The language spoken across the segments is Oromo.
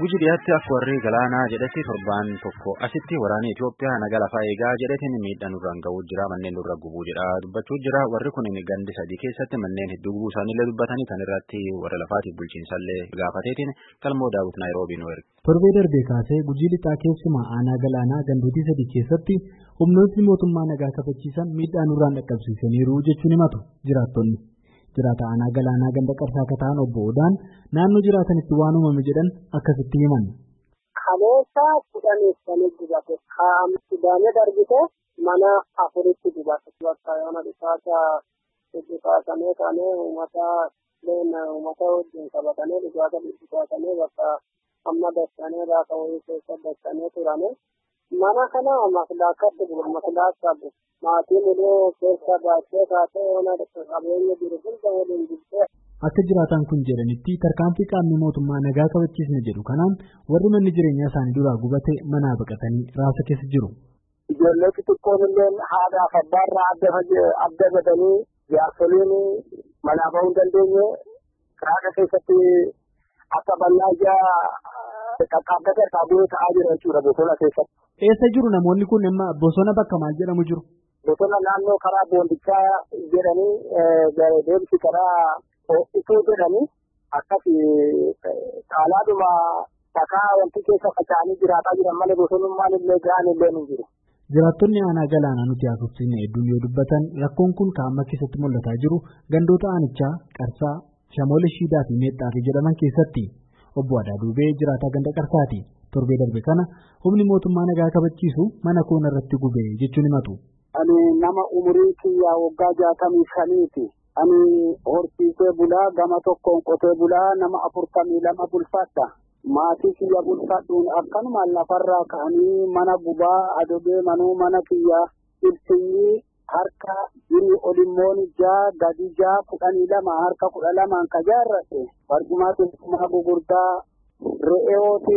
Guji dhiyaatti akka warri galaanaa jedhetti torbaan tokko asitti waraanni Itoophiyaa naga lafaa eegaa jedhetiin miidhaan nurraan ga'uu jira manneen nurra gubuu jedha dubbachuu jira warri kun gandi sadii keessatti manneen hedduu gubuu isaaniillee dubbatanii kan irratti warra lafaatiif bulchiinsallee gaafateetiin Galmoo Daawit Naayiroobii nu erge. Torbee darbee kaasee Gujii lixaa keessumaa aanaa galaanaa gandootii sadii keessatti humnootni mootummaa nagaa kabachiisan miidhaan nurraan dhaqqabsiisaniiru jechuun himatu jiraattonni. Jiraata aanaa galaanaa ganda qarsaa kataan obbo Odaan naannoo jiraatanitti waan uumame jedhan akkasitti himan. Kaleessa kudhaneessanii dubate Sudaanee darbite mana afuritti dubate bakka yoona dhibaatamee kaanee uummata wajjin qabatanii dhibaatamee bakka amma dachanii raasa wayii keessa dachanii turane mana kana maslaakatti bu'a maslaakatti maatiin illee keessa baachee kaatee yoona qabeenya jiru hunda waliin jirtee. Akka jiraataan kun jedhanitti tarkaanfii qaamni mootummaa nagaa kabachiisne jedhu kanaan warri manni jireenyaa isaanii duraa gubate manaa baqatanii raasa keessa jiru. Ijoollee xixiqqoon illee haadhaaf abbaarraa adda godhanii jaarsoliin manaa bahuu hin dandeenye raasa keessatti akka bal'aa ijaa qaqqaabbata irraa ta'aa jira jechuudha bosona keessatti. Eessa jiru namoonni kun amma bosona bakka maal jedhamu jiru? Bosona naannoo karaa boondichaa jedhanii deemsi karaa Ituu jedhanii akkasii caalaadhuma takaa wanti keessa faca'anii jiraataa jiran malee bosonummaan illee ga'an illee ni jiru. Jiraattonni aanaa galaanaa nuti haasofsiisne hedduun yoo dubbatan rakkoon kun kaa'ama keessatti mul'ataa jiru gandoota aanichaa Qarsaa, Shamoole Shiidaa fi Meexxaafi jedhaman keessatti. Obbo Adaa Duubee jiraataa ganda Qarsaati. Torbee darbe kana humni mootummaa nagaa kabachiisu mana koona irratti gubee jechuun himatu. Ani nama umurii kiyyaa waggaa 65ti. Ani horsiisee bulaa gama tokkoon qotee bulaa nama 42 bulfadha. Maatii kiyya bulfadhuun akkanuma lafarraa ka'anii mana gubaa adogee manuu mana kiyya ibsinyi harka inni olimmoon ijaa gadi ijaa 12 harka 12 ka jaarrate barjumaatiin kuma gugurdaa re'eewooti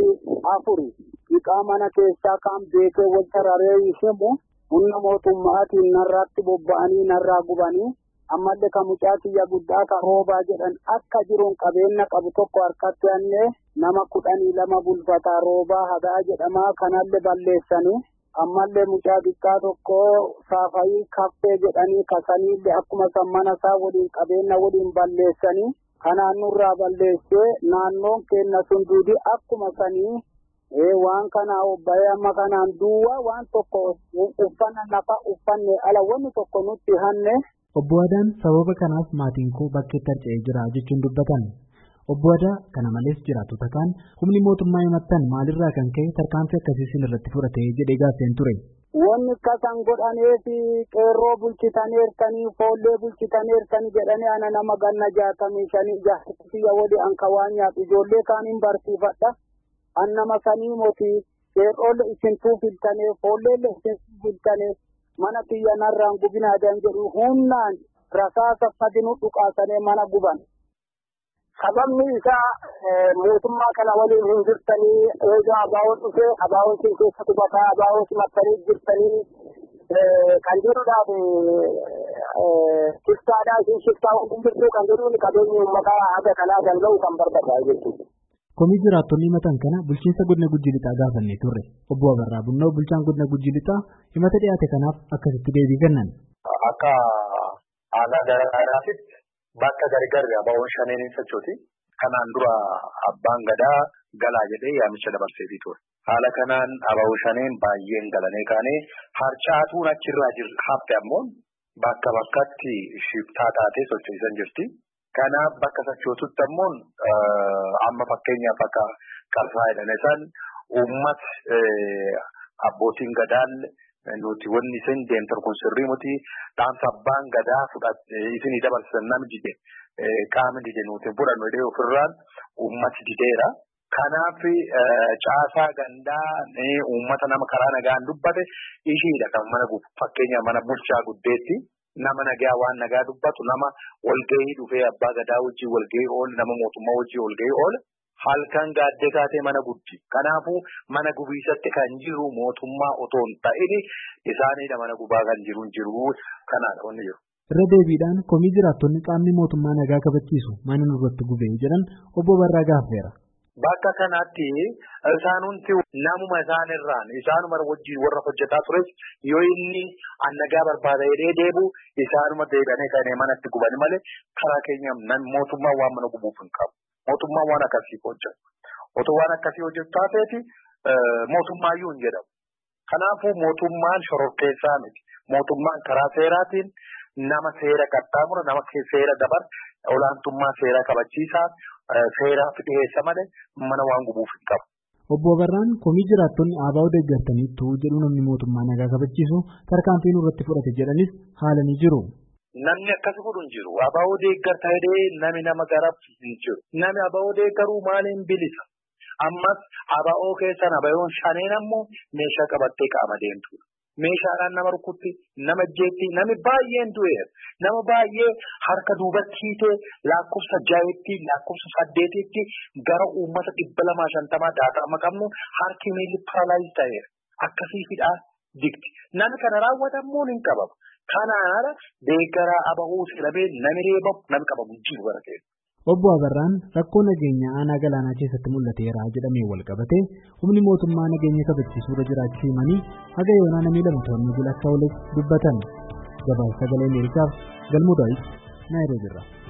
4 dhiqaa mana keessaa kan beekee wal tararee himu humna mootummaatiin narraatti bobba'anii narraa gubanii ammallee kan mucaa kiyya guddaa kan roobaa jedhan akka jiruun qabeenya qabu tokko harkatti annee nama 12 bulfataa roobaa hadaa jedhamaa kanallee balleessanii ammallee mucaa xiqqaa tokko saafayii kaffee jedhanii kasaniillee akkuma sammana isaa waliin qabeenya waliin balleessanii kanaan nurraa balleessee naannoon keenya sun duudii akkuma sanii waan kana obbayee amma kanaan duwwaa waan tokko uffanna nafa uffanne ala wanni tokko nutti hanne. Obbo Adaan sababa kanaaf maatiin koo bakkeetti harca'ee jira jechuun dubbatan. Obbo Adaa kana malees jiraattota kaan humni mootummaa himattan maalirraa kan ka'e tarkaanfii akkasiisin irratti fudhatee jedhee gaafeen ture. Wanni kasan godhaneefi qeerroo bulchitaneertanii foollee bulchitaneertanii jedhanii ana nama ganna 65 jaartiyya wali anka waan nyaatu ijoollee kaaniin barsiifadha. An nama sanii mootii qeerroolle isintuu filtanee foolleelle isintuu filtanee mana kiyya narraan gubinaadan jedhu humnaan rasaasa fadinu dhukaasanii mana guban. Sababni isaa mootummaa kana waliin hin jirtanii eegaa abaawoon dhufee abaawoon siin keessa qubataa abaawoon simattanii jirtanii kan jedhuudhaaf shiftaadhaa isin shiftaa hin jirtu kan jedhuun qabeenyi uummataa haga kanaa kan ga'u kan barbaadaa jechuudha. Komii jiraattonni himatan kana bulchiinsa godina Gujii Lixaa gaafannee turre. Obbo Abarraa Bunnoo bulchaan godina Gujii Lixaa himata dhiyaate kanaaf akkasitti deebii kennan. Akka aanaa garaagaraatitti bakka gargarri abaawoon shaneen hin sochooti. Kanaan dura abbaan gadaa galaa jedhee yaamicha dabarseetii ture. Haala kanaan abaawoon shaneen baay'een galanii kaanee harcaatuun achirraa hafte ammoo bakka bakkatti shiftaa taatee socho'isan jirti. Kanaaf bakka sochootutti ammoo amma fakkeenyaaf akka Qarsaa jedhame san uummata abbootiin gadaan nuti wanni isin deemtan kun sirrii muti dhaamsa abbaan gadaa isinii dabarsan namni dide qaamni dide nuti fudhannu jedhee ofirraan uummati dideera. Kanaaf caasaa gandaa uummata nama karaa nagaan dubbate ishiidha kan mana fakkeenyaaf mana bulchaa guddeetti. Nama nagaa waan nagaa dubbatu nama walgahii dhufee abbaa gadaa wajjin walgahii oolu nama mootummaa wajjin walgahii oolu halkan gaaddee taatee mana guddi. Kanaafuu mana gubiisatti kan jiru mootummaa otoo hin ta'in isaaniidha mana gubaa kan jiru kanaadha wanni jiru. Irra deebiidhaan komii jiraattonni qaamni mootummaa nagaa kabachiisu mana nurratti gubee jedhan obbo Barraa gaafeera. bakka kanatti isaanumti namuma isaanirraan isaanuma wajjin warra hojjetaa tures yoo inni annagaa barbaada jedhee deebi'u isaanuma deebi'anii kan manatti guban malee karaa keenya mootummaan waan mana gubuuf hin qabu. Mootummaan waan akkasii hojjetu. Otoo waan akkasii hojjetu taateeti mootummaayyuu hin jedhamu. Kanaafuu mootummaan shororkeessaa miti. Mootummaan karaa seeraatiin nama seera qaxxaamura, nama seera dabar, olaantummaa seera kabachiisaa, seeraaf dhiyeessa malee mana waan gubuuf hin qabu. Obbo Abarraan komii jiraattonni ABO deeggartaniittuu jedhu namni mootummaa nagaa kabachiisu tarkaanfii irratti fudhate jedhanis haalanii jiru. Namni akkas godhu hin jiru. ABO deeggarta jedhee namni nama garaf hin jiru. Namni ABO deeggaruu maaliin bilisa? Ammas ABO keessan ABO'n shaneen ammoo meeshaa qabattee qaama deemtu. Meeshaadhaan nama rukutti, nama jeetti, namni baay'een du'eera. Nama baay'ee harka duubatti hiitee lakkoofsa 6tti, lakkoofsa 8tti gara uummata 250 daataa qabnu harki miilli paralaayiz ta'eera. Akkasiifidhaa digdi. Namni kana raawwatamuu hin qabamu. Kanaara deeggaraa ABO jedhamee namni reebamu, namni qabamu jiru bara ta'e. Obbo Abarraan rakkoo nageenya aanaa galaanaa keessatti mul'ateera jedhamee wal qabatee humni mootummaa nageenya kabachiisuu irra jiraachuu himanii haga yoonaa namni 2 to'annoo jala akka oole dubbatan. Gabaasa Sagalee Ameerikaaf Galmuu Daawit Naayiroobii irraa.